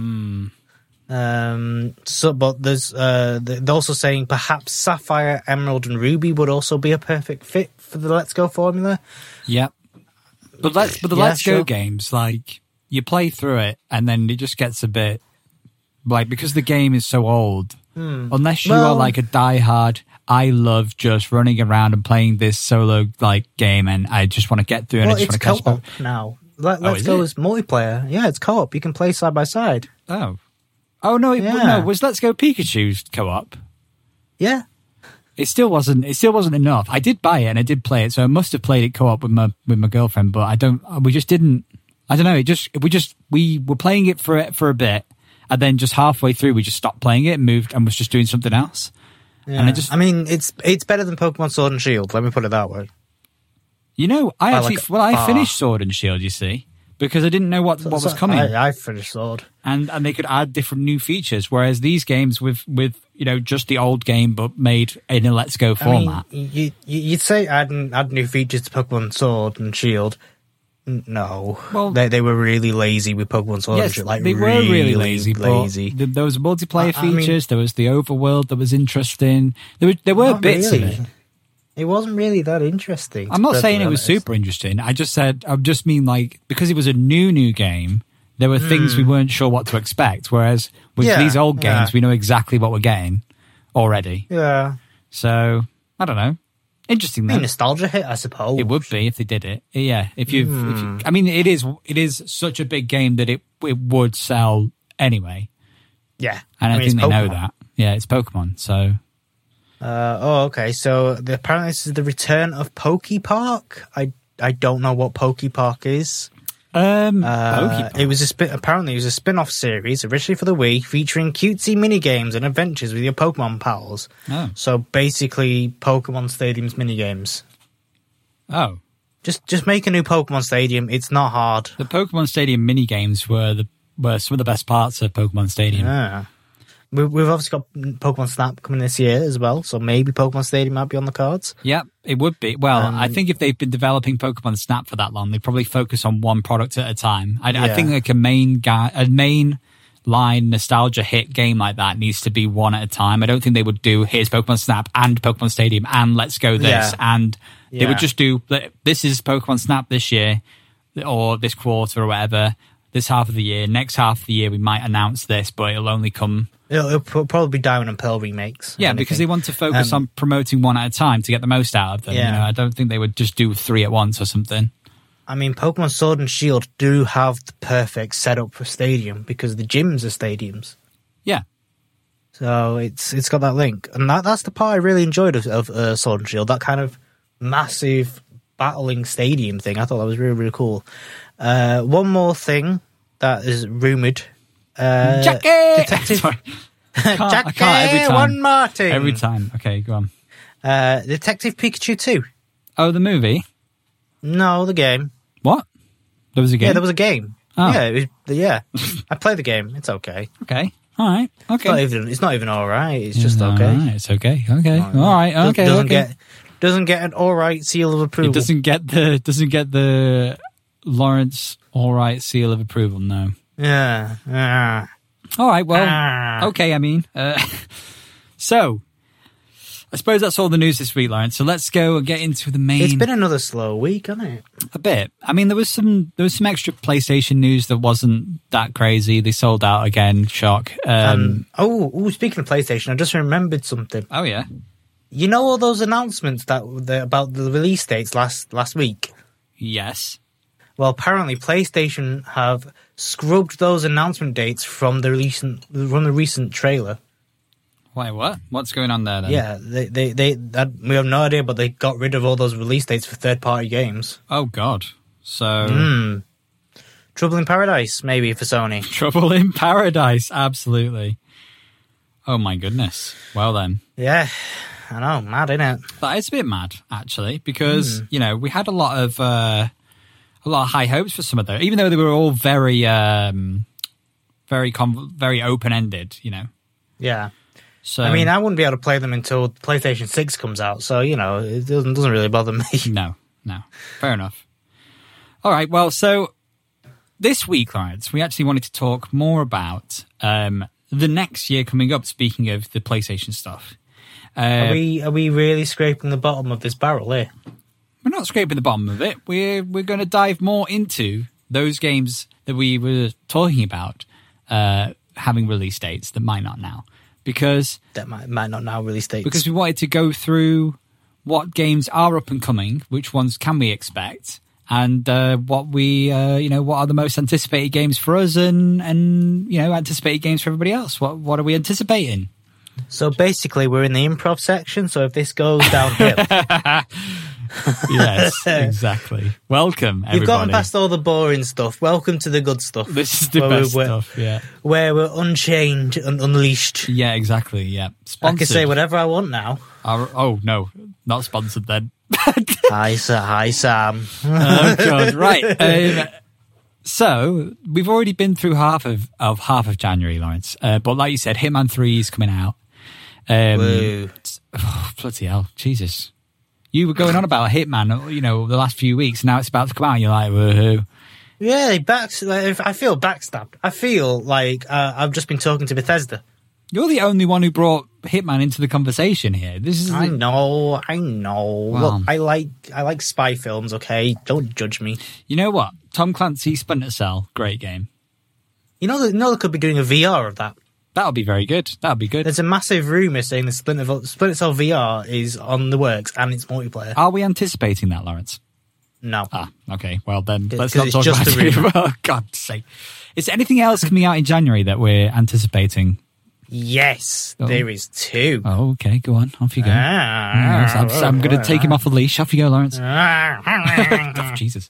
But there's they're also saying perhaps Sapphire, Emerald, and Ruby would also be a perfect fit for the Let's Go formula. Yep. But the Let's Go games, like you play through it and then it just gets a bit like, because the game is so old. Unless you are like a diehard, I love just running around and playing this solo like game, and I just want to get through and I just want to catch up. Now Let's Go is multiplayer. Yeah, it's co-op. You can play side by side. Oh no, was Let's Go Pikachu co-op? Yeah. It still wasn't enough. I did buy it and I did play it, so I must have played it co-op with my girlfriend, but we just didn't. I don't know. We were playing it for a bit, and then just halfway through we just stopped playing it and moved and was just doing something else. Yeah. And I mean, it's better than Pokemon Sword and Shield. Let me put it that way. You know, I finished Sword and Shield. You see, because I didn't know what was coming. I finished Sword, and they could add different new features. Whereas these games with just the old game but made in a Let's Go format. I mean, you'd say add new features to Pokemon Sword and Shield. No, well, they were really lazy with Pokemon Sword and Shield. They were really lazy. There was multiplayer features. There was the overworld that was interesting. There were bits of it. It wasn't really that interesting. I'm not saying it was super interesting. I just mean like because it was a new game. There were things we weren't sure what to expect, whereas with these old games, we know exactly what we're getting already. Yeah. So, I don't know. Interesting, though. A nostalgia hit, I suppose. It would be if they did it. Yeah. If you, I mean, it is such a big game that it would sell anyway. Yeah. And I think they know that. Yeah, it's Pokemon, so. Okay. So, apparently this is the return of Pokepark. I don't know what Pokepark is. It was apparently a spin-off series originally for the Wii, featuring cutesy minigames and adventures with your Pokemon pals. Oh. So basically, Pokemon Stadium's minigames. Oh, just make a new Pokemon Stadium. It's not hard. The Pokemon Stadium minigames were some of the best parts of Pokemon Stadium. Yeah. We've obviously got Pokemon Snap coming this year as well, so maybe Pokemon Stadium might be on the cards. Yep, it would be. Well, I think if they've been developing Pokemon Snap for that long, they probably focus on one product at a time. I think like a main line nostalgia hit game like that needs to be one at a time. I don't think they would do here's Pokemon Snap and Pokemon Stadium and let's go this and they would just do this is Pokemon Snap this year or this quarter or whatever. This half of the year, next half of the year, we might announce this, but it'll only come. It'll probably be Diamond and Pearl remakes. Yeah, because they want to focus on promoting one at a time to get the most out of them. Yeah. You know, I don't think they would just do 3 at once or something. I mean, Pokemon Sword and Shield do have the perfect setup for Stadium because the gyms are stadiums. Yeah. So it's got that link, and that's the part I really enjoyed of Sword and Shield. That kind of massive battling stadium thing. I thought that was really, really cool. One more thing that is rumoured. Jackie! Detective... Sorry. Jackie, I can't every time. one Martin. Every time. Okay, go on. Detective Pikachu 2. Oh, the movie? No, the game. What? There was a game? Yeah, there was a game. Oh. Yeah, I played the game. It's okay. Okay. All right. Okay. It's not even all right. It's just okay. All right. It's okay. Okay. All right. Okay. Doesn't get an all right seal of approval. It doesn't get the Lawrence all right seal of approval. No. Yeah. All right. Well. Okay. I mean. So. I suppose that's all the news this week, Lawrence. So let's go and get into the main. It's been another slow week, hasn't it? A bit. I mean, there was some extra PlayStation news that wasn't that crazy. They sold out again. Shock. Speaking of PlayStation, I just remembered something. Oh yeah. You know all those announcements about the release dates last week? Yes. Well, apparently PlayStation have scrubbed those announcement dates from the recent trailer. Wait, what? What's going on there then? Yeah, we have no idea, but they got rid of all those release dates for third-party games. Oh, God. So... Trouble in Paradise, maybe, for Sony. Trouble in Paradise, absolutely. Oh, my goodness. Well, then. Yeah, I know. Mad, innit? That is a bit mad, actually, because, we had a lot of high hopes for some of those, even though they were all very open-ended, Yeah. So, I mean, I wouldn't be able to play them until PlayStation 6 comes out, so, it doesn't really bother me. No. Fair enough. All right, well, so this week, Lawrence, we actually wanted to talk more about the next year coming up, speaking of the PlayStation stuff. Are we really scraping the bottom of this barrel here? We're not scraping the bottom of it. We're going to dive more into those games that we were talking about having release dates that might not now. Because that might not now release dates. Because we wanted to go through what games are up and coming, which ones can we expect, and what we, what are the most anticipated games for us and anticipated games for everybody else. What are we anticipating? So basically, we're in the improv section. So if this goes downhill, yes, exactly. Welcome, everybody. You've gotten past all the boring stuff. Welcome to the good stuff. This is the best stuff. Yeah, where we're unchained and unleashed. Yeah, exactly. Yeah, sponsored. I can say whatever I want now. Oh no, not sponsored then. Hi, Sam. Oh God, right. So we've already been through half of January, Lawrence. But like you said, Hitman 3 is coming out. Woo. Bloody hell, Jesus! You were going on about Hitman, the last few weeks. Now it's about to come out, and you're like, woohoo! Yeah, I feel backstabbed. I feel like I've just been talking to Bethesda. You're the only one who brought Hitman into the conversation here. I know. Wow. Look, I like spy films. Okay, don't judge me. You know what? Tom Clancy Splinter Cell, great game. You know they could be doing a VR of that. That'll be very good. That'll be good. There's a massive rumour saying the Splinter Cell VR is on the works and it's multiplayer. Are we anticipating that, Lawrence? No. Okay. Well, then let's not talk just about it. Oh, God's sake. Is there anything else coming out in January that we're anticipating? Yes, there is 2. Oh, okay. Go on. Off you go. I'm going to take him off the leash. Off you go, Lawrence. Oh, Jesus.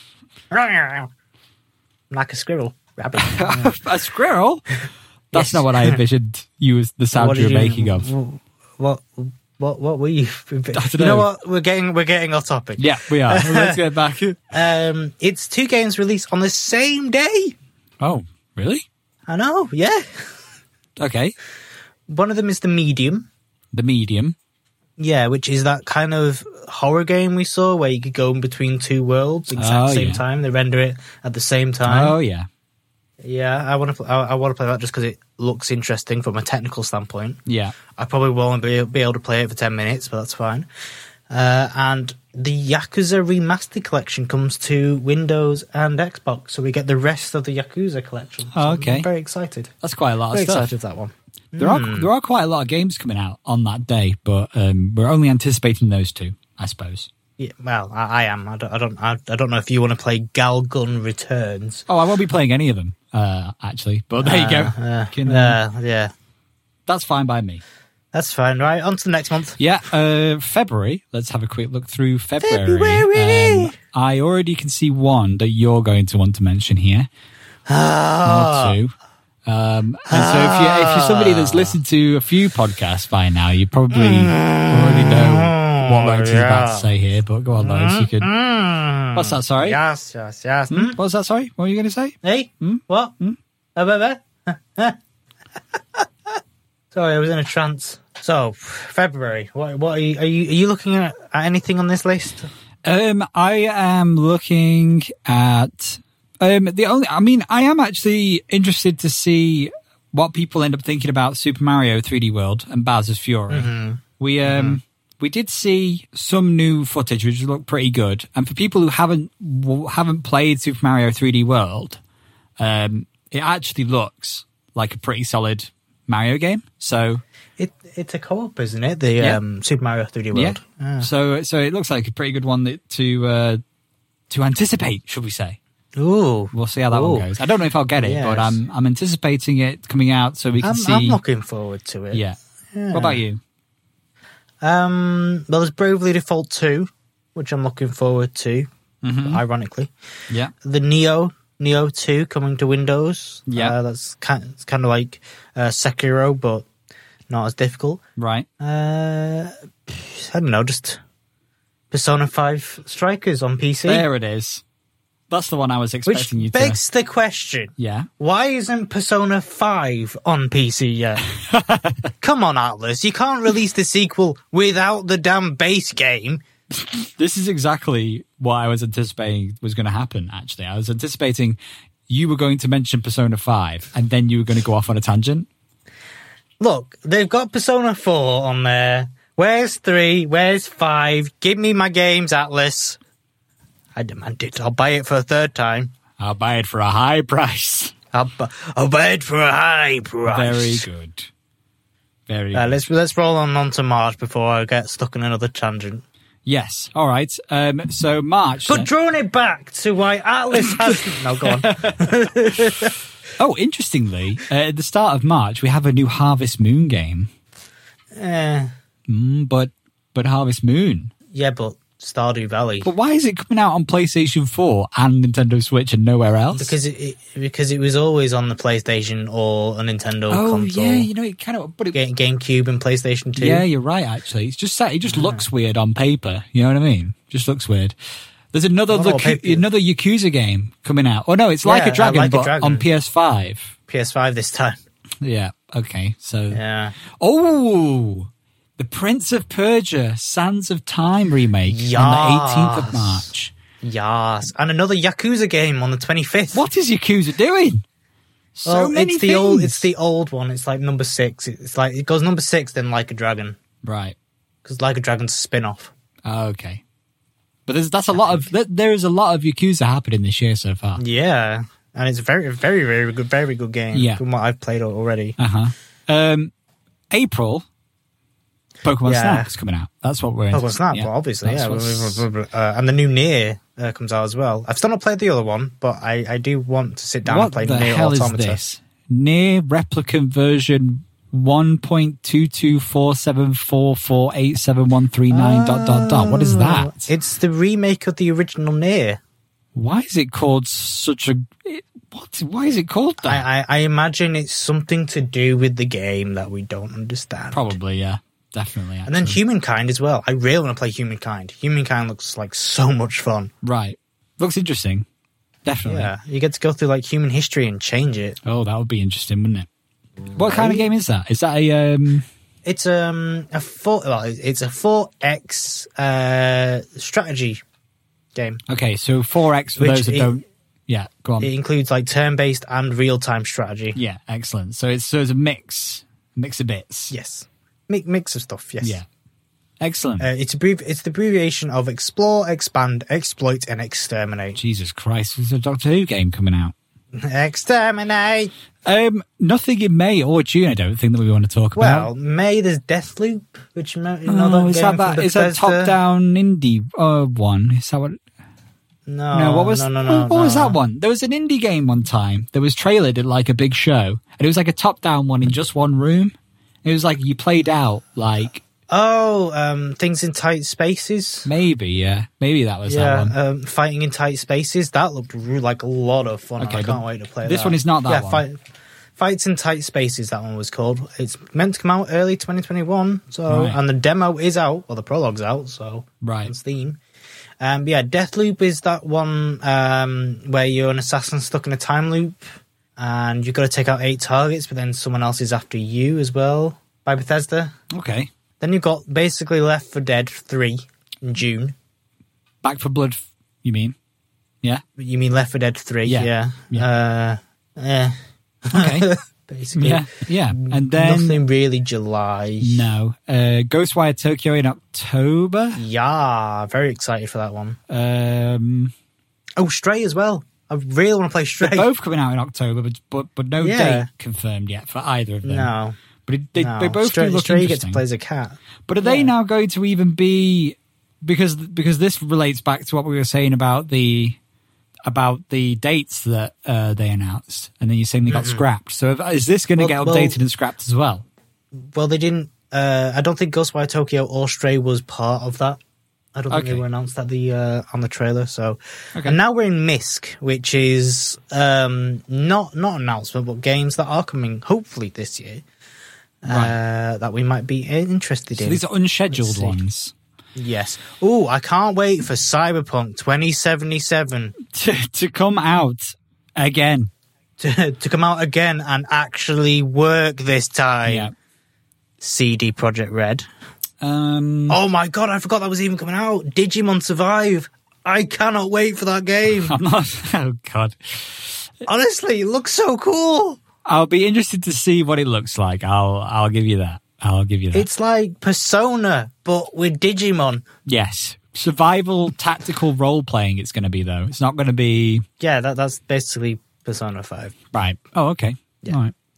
Like a squirrel. Rabbit. A squirrel? That's not what I envisioned you as the sound you were making of. What were you? I don't know what? We're getting off topic. Yeah, we are. Let's get back. It's 2 games released on the same day. Oh, really? I know, yeah. Okay. One of them is The Medium. The Medium? Yeah, which is that kind of horror game we saw where you could go in between 2 worlds at the same time. They render it at the same time. Oh, yeah. Yeah, I want to play that just because it looks interesting from a technical standpoint. Yeah. I probably won't be able to play it for 10 minutes, but that's fine. And the Yakuza Remastered Collection comes to Windows and Xbox, so we get the rest of the Yakuza collection. So okay. I'm very excited. That's quite a lot of stuff. Very excited for that one. There are quite a lot of games coming out on that day, but we're only anticipating those 2, I suppose. Yeah, well, I am. I don't know if you want to play Galgun Returns. Oh, I won't be playing any of them, actually. But there you go. Yeah. That's fine by me. That's fine, right? On to the next month. Yeah, February. Let's have a quick look through February. I already can see one that you're going to want to mention here. Or 2. And so if you're somebody that's listened to a few podcasts by now, you probably already know what Lawrence is about to say here, but go on, Lawrence, you could... What's that, sorry? Yes. What's that, sorry? What were you going to say? Hey? What? Sorry, I was in a trance. So, February, what are you looking at anything on this list? I am looking at... I am actually interested to see what people end up thinking about Super Mario 3D World and Bowser's Fury. Mm-hmm. We did see some new footage which looked pretty good, and for people who haven't played Super Mario 3D World, it actually looks like a pretty solid Mario game. So it's a co-op, isn't it? The Super Mario 3D World. Yeah. So it looks like a pretty good one to anticipate, should we say? Ooh, we'll see how that one goes. I don't know if I'll get it, but I'm anticipating it coming out so we can see. I'm looking forward to it. Yeah. What about you? Well, there's Bravely Default 2, which I'm looking forward to. Ironically, yeah. The Neo 2 coming to Windows. Yeah, it's kind of like Sekiro, but not as difficult. Right. I don't know, just Persona 5 Strikers on PC. There it is. That's the one I was expecting you to... Which begs the question. Yeah? Why isn't Persona 5 on PC yet? Come on, Atlas. You can't release the sequel without the damn base game. This is exactly what I was anticipating was going to happen, actually. I was anticipating you were going to mention Persona 5, and then you were going to go off on a tangent. Look, they've got Persona 4 on there. Where's 3? Where's 5? Give me my games, Atlas. I demand it. I'll buy it for a 3rd time. I'll buy it for a high price. I'll buy it for a high price. Very good. Very good. Let's roll on to March before I get stuck in another tangent. Yes. All right. So March. But drawing it back to why Atlas has... No, go on. Oh, interestingly, at the start of March, we have a new Harvest Moon game. But Harvest Moon. Yeah, but Stardew Valley. But why is it coming out on PlayStation 4 and Nintendo Switch and nowhere else? Because it was always on the PlayStation or a Nintendo console. Yeah, you know, it kind of... But GameCube and PlayStation 2. Yeah, you're right, actually. It just looks weird on paper. You know what I mean? Just looks weird. There's another Yakuza game coming out. Oh, no, it's Like a Dragon, but on PS5. PS5 this time. Yeah, okay, so... Yeah. Oh! The Prince of Persia Sands of Time remake on the 18th of March. Yes. And another Yakuza game on the 25th. What is Yakuza doing? Many things. It's the old one. It's like number 6. It's like it goes number 6, then Like a Dragon. Right. Because Like a Dragon's a spin-off. Oh, okay. But there is a lot of Yakuza happening this year so far. Yeah. And it's a very, very, very good game from what I've played already. April, Pokemon Snap is coming out. That's what we're in. Pokemon Snap, well, obviously, yeah. And the new Nier comes out as well. I've still not played the other one, but I do want to sit down and play Nier Automata. What the hell is this? Nier Replicant version 1.22474487139 ... What is that? It's the remake of the original Nier. Why is it called such a... Why is it called that? I imagine it's something to do with the game that we don't understand. Probably, yeah. Definitely, actually. And then Humankind as well. I really want to play Humankind. Humankind looks like so much fun. Right. Looks interesting. Definitely. Yeah. You get to go through like human history and change it. Oh, that would be interesting, wouldn't it? What kind of game is that? Is that a... It's a 4X strategy game. Okay, so 4X for those that don't... Yeah, go on. It includes like turn-based and real-time strategy. Yeah, excellent. So it's a mix of bits. Yes. Mix of stuff, yes. Yeah. Excellent. It's the abbreviation of Explore, Expand, Exploit, and Exterminate. Jesus Christ, there's a Doctor Who game coming out. Exterminate! Nothing in May or June, I don't think, that we want to talk about. Well, May there's Deathloop, which is that top-down indie one? Is that what... No, what was that one? There was an indie game one time. There was trailered at like a big show, and it was like a top-down one in just one room. It was like you played out like... Things in Tight Spaces? Maybe, yeah. Maybe that was that one. Fighting in Tight Spaces. That looked like a lot of fun. Okay, I can't wait to play this one is not that one. Fights in Tight Spaces, that one was called. It's meant to come out early 2021, and the demo is out, or the prologue's out, so on Steam. Deathloop is that one where you're an assassin stuck in a time loop, and you've got to take out 8 targets, but then someone else is after you as well, by Bethesda. Okay. Then you've got basically Left 4 Dead 3 in June. Back 4 Blood, you mean? Yeah? You mean Left 4 Dead 3? Yeah. Okay. Basically. Yeah. And then... Nothing really July. No. Ghostwire Tokyo in October? Yeah, very excited for that one. Stray as well. I really want to play Stray. They're both coming out in October, but no date confirmed yet for either of them. No. But they both do look Stray interesting. Gets to play as a cat. But are they now going to even be... Because this relates back to what we were saying about the dates that they announced, and then you're saying they got scrapped. So is this going to get updated and scrapped as well? Well, they didn't... I don't think Ghostwire Tokyo or Stray was part of that. I don't think they were announced at on the trailer. So, and now we're in MISC, which is not announcement, but games that are coming hopefully this year that we might be interested in. So these are unscheduled ones. Yes. Oh, I can't wait for Cyberpunk 2077 to come out again. To come out again and actually work this time. Yeah. CD Projekt Red. Oh my god, I forgot that was even coming out. Digimon Survive. I cannot wait for that game. Oh god. Honestly, it looks so cool. I'll be interested to see what it looks like. I'll give you that. It's like Persona, but with Digimon. Yes. Survival, tactical role-playing it's going to be, though. It's not going to be... Yeah, that's basically Persona 5. Right. Oh, okay. Yeah. All right.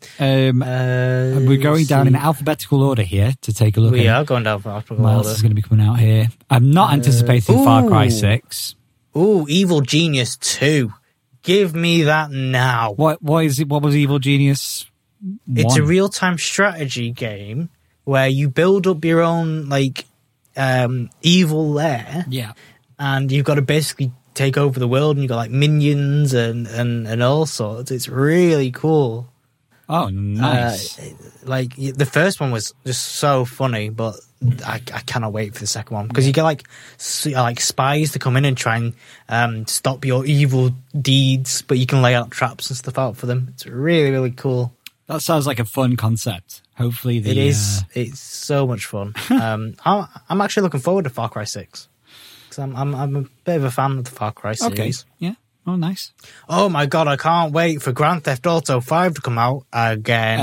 We're going down in alphabetical order here to take a look. We are going down in alphabetical what order. else is going to be coming out here? I'm not anticipating Far Cry 6. Ooh, Evil Genius 2. Give me that now. What is it? What was Evil Genius 1? It's a real-time strategy game where you build up your own evil lair. Yeah. And you've got to basically take over the world, and you've got like minions and all sorts. It's really cool. Oh, nice. The first one was just so funny, but I cannot wait for the second one, because you get like spies to come in and try and stop your evil deeds, but you can lay out traps and stuff out for them. It's really, really cool. That sounds like a fun concept. Hopefully it is. It's so much fun. I'm actually looking forward to Far Cry 6. I'm a bit of a fan of the Far Cry series. Okay. Yeah. Oh, nice. Oh my god, I can't wait for Grand Theft Auto 5 to come out again.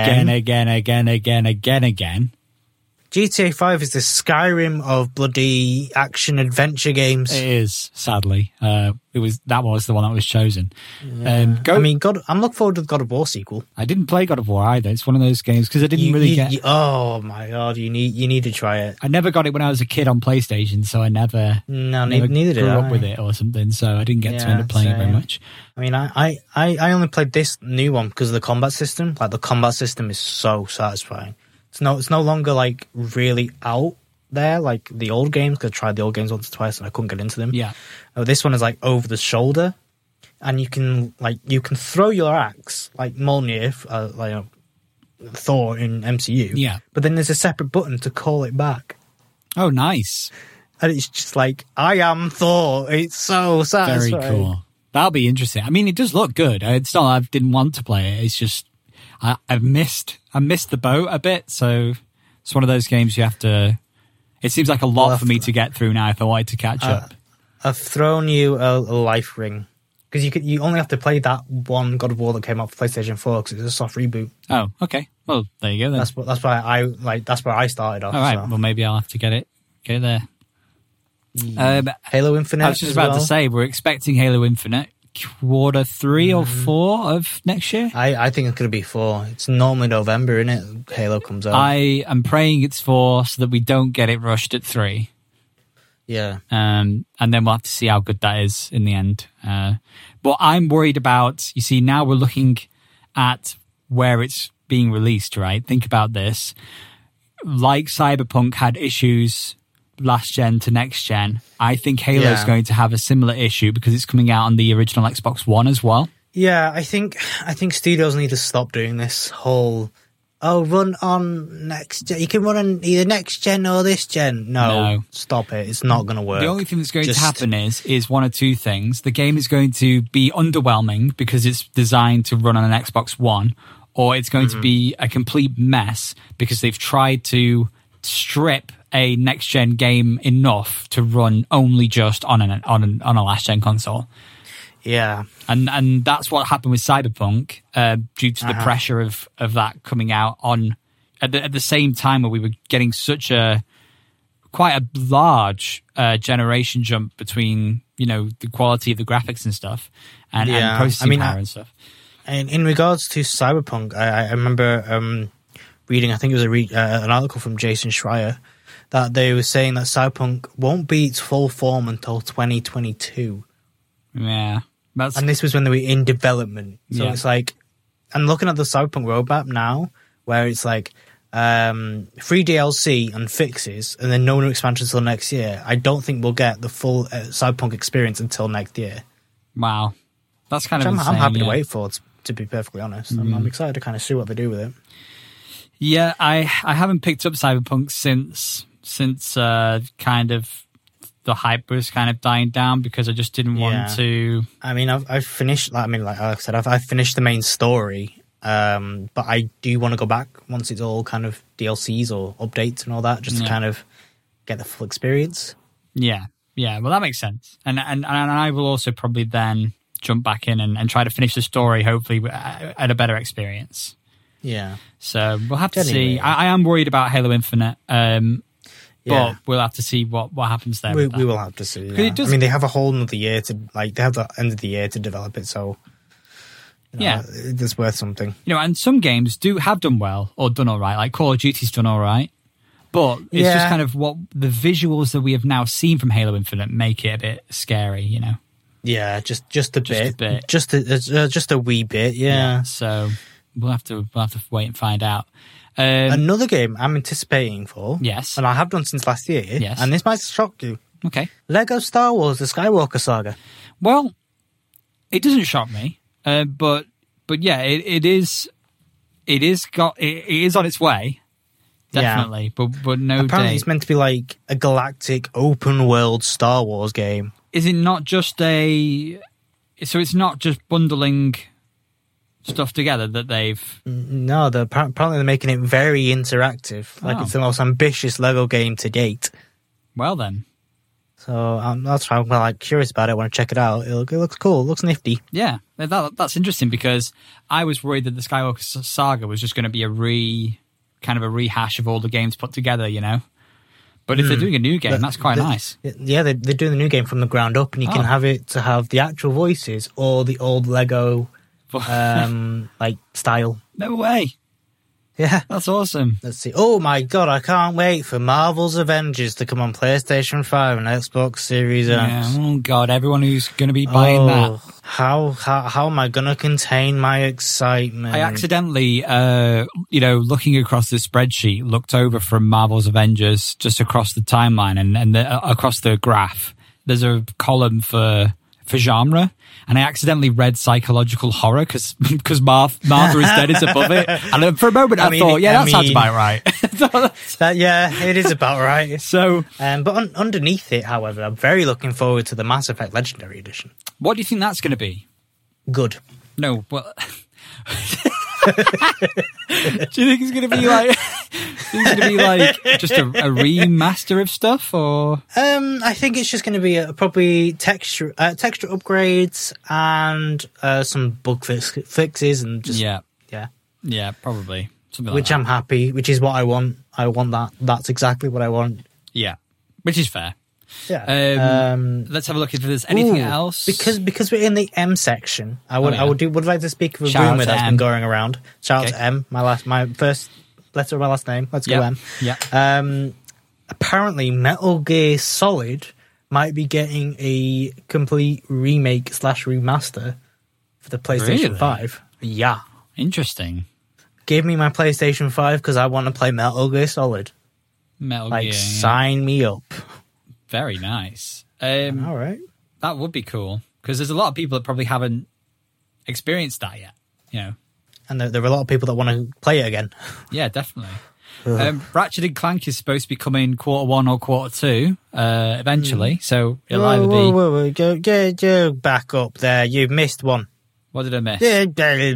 GTA 5 is the Skyrim of bloody action adventure games. It is, sadly. That was the one that was chosen. Yeah. I'm looking forward to the God of War sequel. I didn't play God of War either. It's one of those games because I didn't really get. Oh my god, you need to try it. I never got it when I was a kid on PlayStation, so I never neither did grew I. up with it or something. So I didn't get to end up playing it very much. I mean, I only played this new one because of the combat system. Like, the combat system is so satisfying. It's no longer like really out there like the old games, because I tried the old games once or twice and I couldn't get into them. Yeah. This one is like over the shoulder, and you can throw your axe like Mjolnir, Thor in MCU. Yeah. But then there's a separate button to call it back. Oh, nice. And it's just like, I am Thor. It's so satisfying. Very cool. That'll be interesting. I mean, it does look good. It's not I didn't want to play it. It's just I missed the boat a bit, so it's one of those games you have to. It seems like a lot for me to get through now if I wanted to catch up. I've thrown you a life ring, because you only have to play that one God of War that came out for PlayStation 4 because it's a soft reboot. Oh, okay. Well, there you go then. That's why that's where I started off. All right. So. Well, maybe I'll have to get it there. Halo Infinite. I was just about to say we're expecting Halo Infinite quarter 3 or 4 of next year. I think it's going to be 4. It's normally November, isn't it? Halo comes out. I am praying it's 4 so that we don't get it rushed at 3. Yeah. And then we'll have to see how good that is in the end. What I'm worried about, you see, now we're looking at where it's being released, right? Think about this. Like Cyberpunk had issues last gen to next gen, I think Halo is going to have a similar issue because it's coming out on the original Xbox One as well. Yeah, I think studios need to stop doing this whole run on next gen. You can run on either next gen or this gen. No. Stop it. It's not going to work. The only thing that's going to happen is one or two things. The game is going to be underwhelming because it's designed to run on an Xbox One, or it's going to be a complete mess because they've tried to strip a next gen game enough to run only just on a last gen console. Yeah, and that's what happened with Cyberpunk due to the pressure of that coming out on at the same time where we were getting such quite a large generation jump between the quality of the graphics and stuff and processing power and stuff. And in regards to Cyberpunk, I remember reading, I think it was an article from Jason Schreier, that they were saying that Cyberpunk won't be its full form until 2022. Yeah. And this was when they were in development. So it's like, I'm looking at the Cyberpunk roadmap now, where it's like free DLC and fixes, and then no new expansions until next year. I don't think we'll get the full Cyberpunk experience until next year. Wow. That's kind of insane, I'm happy to wait for, to be perfectly honest. I'm excited to kind of see what they do with it. Yeah, I haven't picked up Cyberpunk since kind of the hype was kind of dying down because I just didn't want to. I mean, I've finished. Like I said, I've finished the main story, but I do want to go back once it's all kind of DLCs or updates and all that, just to kind of get the full experience. Yeah. Well, that makes sense, and I will also probably then jump back in and try to finish the story, hopefully at a better experience. Yeah. So we'll have to see. I am worried about Halo Infinite. But we'll have to see what happens there. We will have to see. Yeah. I mean, they have a whole another year to they have the end of the year to develop it. So Yeah. It's worth something. And some games have done well or done all right. Like Call of Duty's done all right. But it's just kind of what the visuals that we have now seen from Halo Infinite make it a bit scary, Yeah, just a bit. Just a wee bit, yeah. So we'll have to wait and find out. Another game I'm anticipating for. Yes. And I have done since last year. Yes. And this might shock you. Okay. Lego Star Wars: The Skywalker Saga. Well, it doesn't shock me, but yeah, it is on its way. Definitely, but no. Apparently, it's meant to be like a galactic open world Star Wars game. Is it not just so it's not just bundling stuff together that they've... No, apparently they're making it very interactive. Like it's the most ambitious Lego game to date. Well then. So that's why I'm curious about it. I want to check it out. It looks cool. It looks nifty. Yeah, that's interesting because I was worried that the Skywalker Saga was just going to be a rehash of all the games put together, But if they're doing a new game, that's quite nice. Yeah, they're doing the new game from the ground up, and you can have it to have the actual voices or the old Lego style. No way. Yeah. That's awesome. Let's see. Oh my god, I can't wait for Marvel's Avengers to come on PlayStation 5 and Xbox Series X. Yeah. Oh god, everyone who's going to be buying that. How am I going to contain my excitement? I accidentally, looking across the spreadsheet, looked over from Marvel's Avengers just across the timeline and across the graph. There's a column for genre, and I accidentally read psychological horror because Martha is Dead is above it, and for a moment I thought, that sounds about right. It is about right. So, but underneath it, however, I'm very looking forward to the Mass Effect Legendary Edition. What do you think that's going to be? Good. No, well... Do you think it's going to be just a remaster of stuff, or? I think it's just going to be probably texture upgrades and some bug fixes and just yeah, probably something like which that. I'm happy. Which is what I want. I want that. That's exactly what I want. Yeah, which is fair. Yeah. Let's have a look if there's anything else. Because we're in the M section, I would like to speak of a rumor that's been going around. Shout out to M, my first letter of my last name. Let's go M. Yeah. Apparently, Metal Gear Solid might be getting a complete remake / remaster for the PlayStation 5. Yeah. Interesting. Give me my PlayStation 5 because I want to play Metal Gear Solid. Metal Gear. Sign me up. Very nice. All right. That would be cool because there's a lot of people that probably haven't experienced that yet, And there are a lot of people that want to play it again. Yeah, definitely. Ratchet & Clank is supposed to be coming Q1 or Q2 eventually, so it'll either be... Whoa. Go back up there. You missed one. What did I miss? What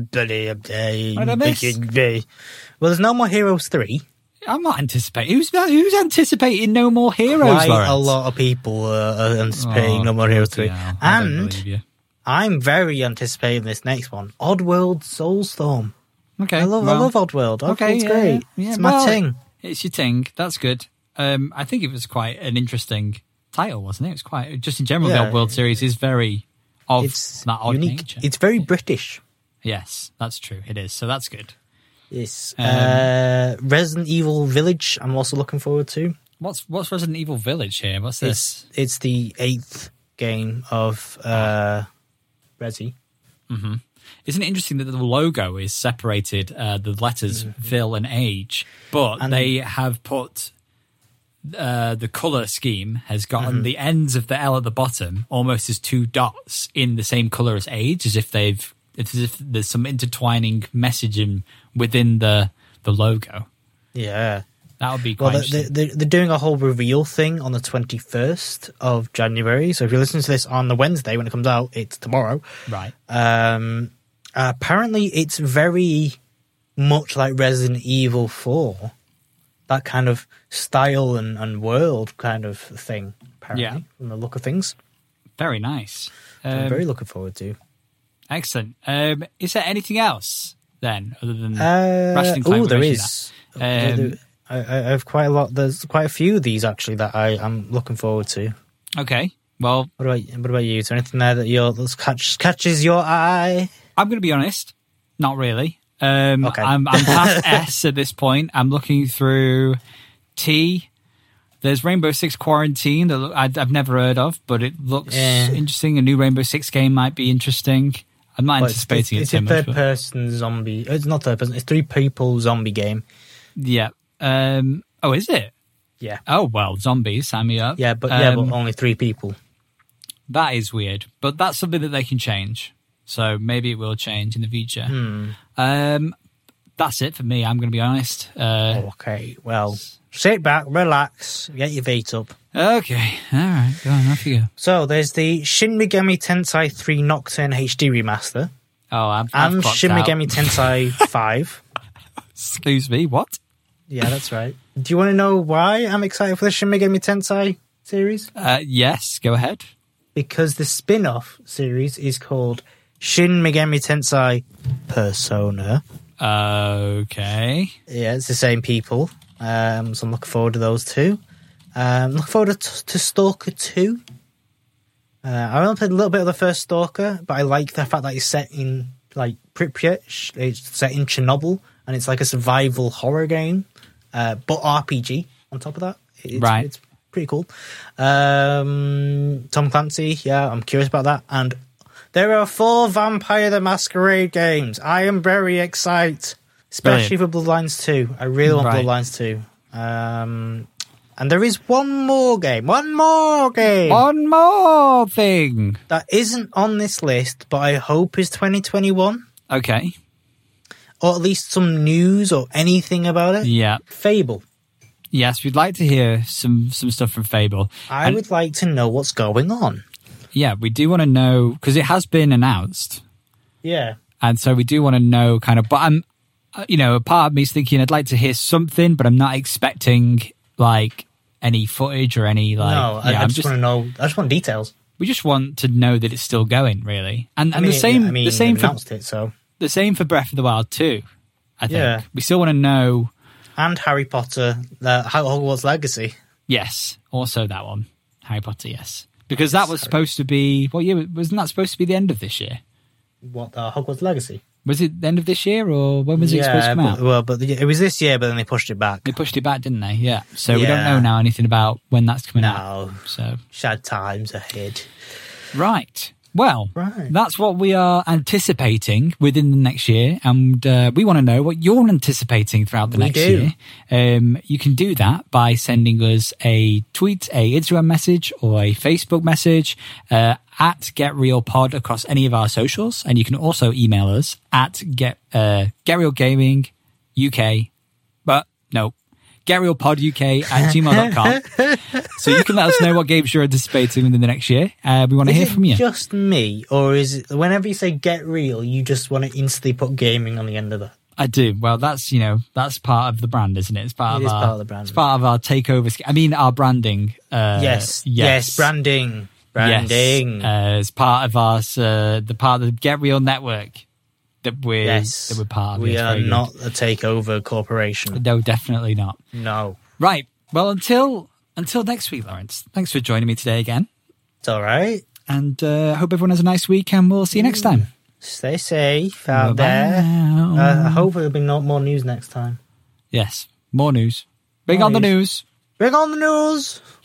did I miss? Well, there's no more Heroes 3. I'm not anticipating. Who's anticipating no more Heroes, Quite Lawrence? a lot of people are anticipating no more Heroes 3. Yeah, I don't and believe you. I'm very anticipating this next one. Oddworld Soulstorm. Okay. I love Oddworld. Oddworld's great. Yeah, it's my thing. It's your thing. That's good. I think it was quite an interesting title, wasn't it? It was quite, just in general, the Oddworld series is very that odd unique. nature. It's very British. Yes, that's true. It is. So that's good. Yes. Resident Evil Village, I'm also looking forward to. What's Resident Evil Village here? What's this? It's the 8th game of Resi. Mm-hmm. Isn't it interesting that the logo is separated, the letters Vil and Age, but they have put the colour scheme has gotten the ends of the L at the bottom almost as two dots in the same colour as Age, it's as if there's some intertwining messaging within the logo. Yeah. That would be quite interesting. They're doing a whole reveal thing on the 21st of January. So if you're listening to this on the Wednesday when it comes out, it's tomorrow. Right. Apparently it's very much like Resident Evil 4. That kind of style and world kind of thing, apparently, from the look of things. Very nice. I'm very looking forward to. Excellent. Is there anything else then other than Ratchet & Clank? There is. I have quite a lot. There's quite a few of these actually that I'm looking forward to. Okay. Well, what about you? Is there anything there that catches your eye? I'm going to be honest, not really. Okay. I'm past S at this point. I'm looking through T. There's Rainbow Six Quarantine that I've never heard of, but it looks interesting. A new Rainbow Six game might be interesting. I'm not anticipating it too much. It's a third-person zombie. It's not third-person. It's 3-people zombie game. Yeah. Oh, is it? Yeah. Oh, well, zombies, sign me up. Yeah, but only 3 people. That is weird, but that's something that they can change. So maybe it will change in the future. That's it for me, I'm going to be honest. Okay, well, sit back, relax, get your feet up. Okay, all right, go on, off you go. So there's the Shin Megami Tensei 3 Nocturne HD remaster. Oh, I've and clocked Shin out. Megami Tensei 5. Excuse me, what? Yeah, that's right. Do you want to know why I'm excited for the Shin Megami Tensei series? Yes, go ahead. Because the spin-off series is called Shin Megami Tensei Persona. Okay. Yeah, it's the same people. So I'm looking forward to those two. Looking forward to Stalker 2. I only played a little bit of the first Stalker, but I like the fact that it's set in like Pripyat. It's set in Chernobyl, and it's like a survival horror game, but RPG on top of that. It's pretty cool. Tom Clancy, yeah, I'm curious about that. And there are 4 Vampire the Masquerade games. I am very excited, especially for Bloodlines 2. I really want Bloodlines 2. And there is one more game. One more thing that isn't on this list, but I hope is 2021. Okay. Or at least some news or anything about it. Yeah. Fable. Yes, we'd like to hear some stuff from Fable. I would like to know what's going on. Yeah, we do want to know, because it has been announced. Yeah. And so we do want to know kind of, but I'm, a part of me is thinking I'd like to hear something, but I'm not expecting like any footage or any like. No, I just want to know, I just want details. We just want to know that it's still going, really. And the same for Breath of the Wild 2, I think. Yeah. We still want to know. And Harry Potter, Hogwarts Legacy. Yes, also that one. Harry Potter, yes. Because that was supposed to be... wasn't that supposed to be the end of this year? What, Hogwarts Legacy? Was it the end of this year, or when was it supposed to come out? But it was this year, but then they pushed it back. They pushed it back, didn't they? Yeah. So we don't know now anything about when that's coming out. So sad times ahead. Right. Well, that's what we are anticipating within the next year, and we want to know what you're anticipating throughout the next year. You can do that by sending us a tweet, a Instagram message, or a Facebook message at GetRealPod across any of our socials, and you can also email us at GetRealGamingUK, but no, GetRealPodUK@gmail.com. So you can let us know what games you're anticipating within the next year. We want to hear from you. Is it just me, or is it whenever you say Get Real, you just want to instantly put gaming on the end of that? I do. Well, that's that's part of the brand, isn't it? It's part part of the brand. It's part of our takeover. I mean, our branding. Yes, branding. Yes. As part of us, the part of the Get Real network that we're part of. We are not a takeover corporation. No, definitely not. No. Right. Well, until next week, Lawrence. Thanks for joining me today again. It's all right. And I hope everyone has a nice week, and we'll see you next time. Stay safe out there. I hope there'll be more news next time. Yes, more news. Bring on the news. Bring on the news.